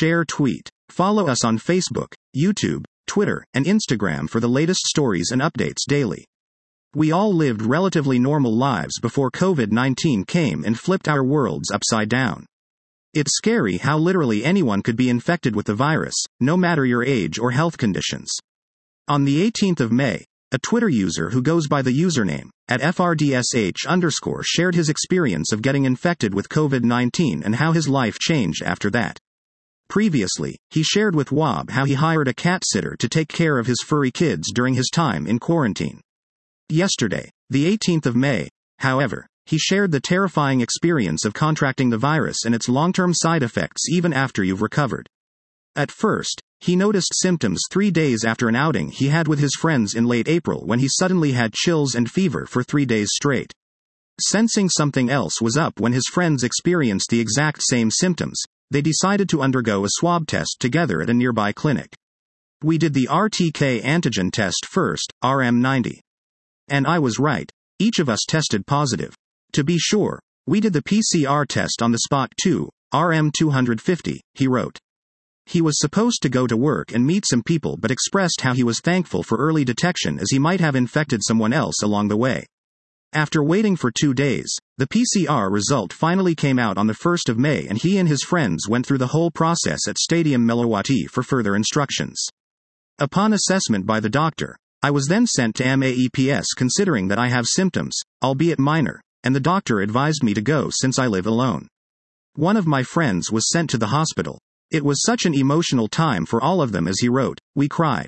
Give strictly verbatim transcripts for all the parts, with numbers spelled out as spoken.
Share tweet. Follow us on Facebook, YouTube, Twitter, and Instagram for the latest stories and updates daily. We all lived relatively normal lives before COVID nineteen came and flipped our worlds upside down. It's scary how literally anyone could be infected with the virus, no matter your age or health conditions. On the eighteenth of May, a Twitter user who goes by the username, at F R D S H underscore shared his experience of getting infected with COVID nineteen and how his life changed after that. Previously, he shared with W A B how he hired a cat sitter to take care of his furry kids during his time in quarantine. Yesterday, the eighteenth of May, however, he shared the terrifying experience of contracting the virus and its long-term side effects even after you've recovered. At first, he noticed symptoms three days after an outing he had with his friends in late April when he suddenly had chills and fever for three days straight. Sensing something else was up when his friends experienced the exact same symptoms, they decided to undergo a swab test together at a nearby clinic. We did the R T K antigen test first, R M ninety. And I was right. Each of us tested positive. To be sure, we did the P C R test on the spot too, R M two fifty, he wrote. He was supposed to go to work and meet some people but expressed how he was thankful for early detection as he might have infected someone else along the way. After waiting for two days, the P C R result finally came out on the first of May and he and his friends went through the whole process at Stadium Milwaukee for further instructions. Upon assessment by the doctor, I was then sent to M A E P S considering that I have symptoms, albeit minor, and the doctor advised me to go since I live alone. One of my friends was sent to the hospital. It was such an emotional time for all of them as he wrote, we cried.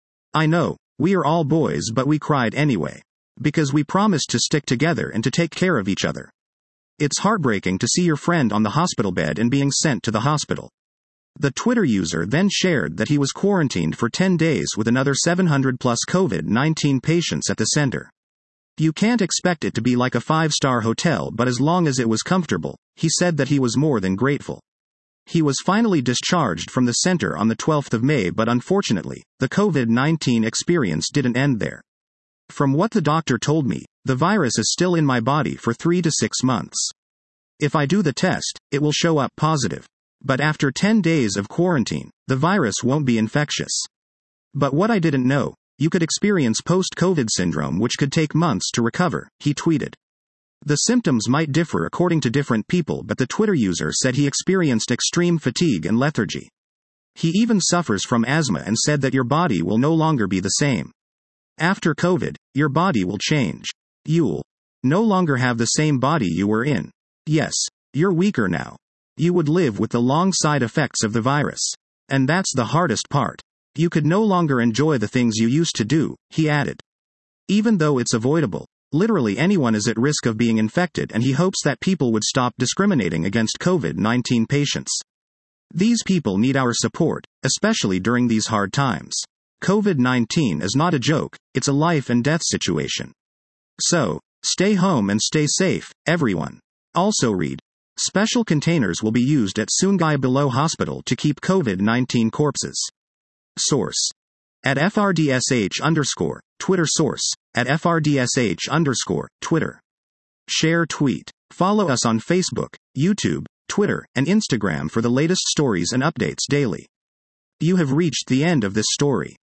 I know, we are all boys but we cried anyway. Because we promised to stick together and to take care of each other. It's heartbreaking to see your friend on the hospital bed and being sent to the hospital. The Twitter user then shared that he was quarantined for ten days with another seven hundred plus COVID nineteen patients at the center. You can't expect it to be like a five-star hotel, but as long as it was comfortable, he said that he was more than grateful. He was finally discharged from the center on the twelfth of May, but unfortunately, the COVID nineteen experience didn't end there. From what the doctor told me, the virus is still in my body for three to six months. If I do the test, it will show up positive. But after ten days of quarantine, the virus won't be infectious. But what I didn't know, you could experience post-COVID syndrome which could take months to recover, he tweeted. The symptoms might differ according to different people, but the Twitter user said he experienced extreme fatigue and lethargy. He even suffers from asthma and said that your body will no longer be the same. After COVID, your body will change. You'll no longer have the same body you were in. Yes, you're weaker now. You would live with the long side effects of the virus. And that's the hardest part. You could no longer enjoy the things you used to do, he added. Even though it's avoidable, literally anyone is at risk of being infected, and he hopes that people would stop discriminating against COVID nineteen patients. These people need our support, especially during these hard times. COVID nineteen is not a joke, it's a life and death situation. So, stay home and stay safe, everyone. Also read. Special containers will be used at Sungai Buloh Hospital to keep COVID nineteen corpses. Source. At F R D S H underscore, Twitter. Source. At F R D S H underscore, Twitter. Share tweet. Follow us on Facebook, YouTube, Twitter, and Instagram for the latest stories and updates daily. You have reached the end of this story.